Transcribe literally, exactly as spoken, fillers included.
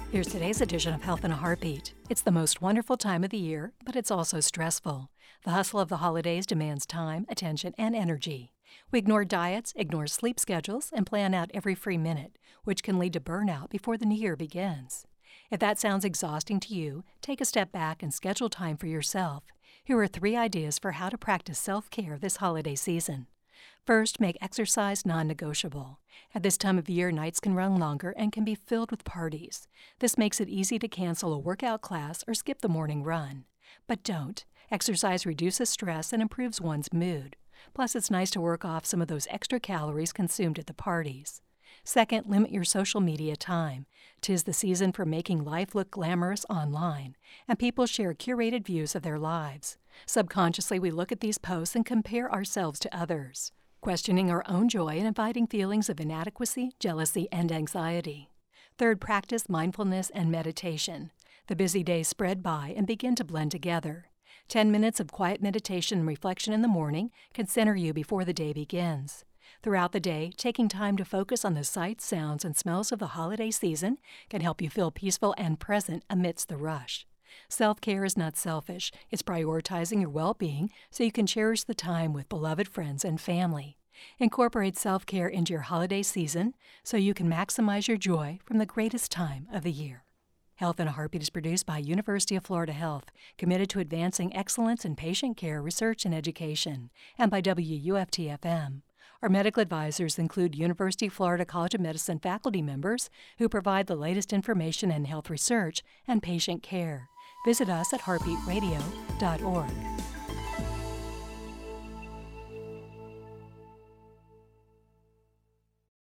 Here's today's edition of Health in a Heartbeat. It's the most wonderful time of the year, but it's also stressful. The hustle of the holidays demands time, attention, and energy. We ignore diets, ignore sleep schedules, and plan out every free minute, which can lead to burnout before the new year begins. If that sounds exhausting to you, take a step back and schedule time for yourself. Here are three ideas for how to practice self-care this holiday season. First, make exercise non-negotiable. At this time of year, nights can run longer and can be filled with parties. This makes it easy to cancel a workout class or skip the morning run. But don't. Exercise reduces stress and improves one's mood. Plus, it's nice to work off some of those extra calories consumed at the parties. Second, limit your social media time. 'Tis the season for making life look glamorous online, and people share curated views of their lives. Subconsciously, we look at these posts and compare ourselves to others, questioning our own joy and inviting feelings of inadequacy, jealousy, and anxiety. Third, practice mindfulness and meditation. The busy days spread by and begin to blend together. Ten minutes of quiet meditation and reflection in the morning can center you before the day begins. Throughout the day, taking time to focus on the sights, sounds, and smells of the holiday season can help you feel peaceful and present amidst the rush. Self-care is not selfish. It's prioritizing your well-being so you can cherish the time with beloved friends and family. Incorporate self-care into your holiday season so you can maximize your joy from the greatest time of the year. Health in a Heartbeat is produced by University of Florida Health, committed to advancing excellence in patient care, research, and education, and by W U F T F M. Our medical advisors include University of Florida College of Medicine faculty members who provide the latest information in health research and patient care. Visit us at heartbeat radio dot org.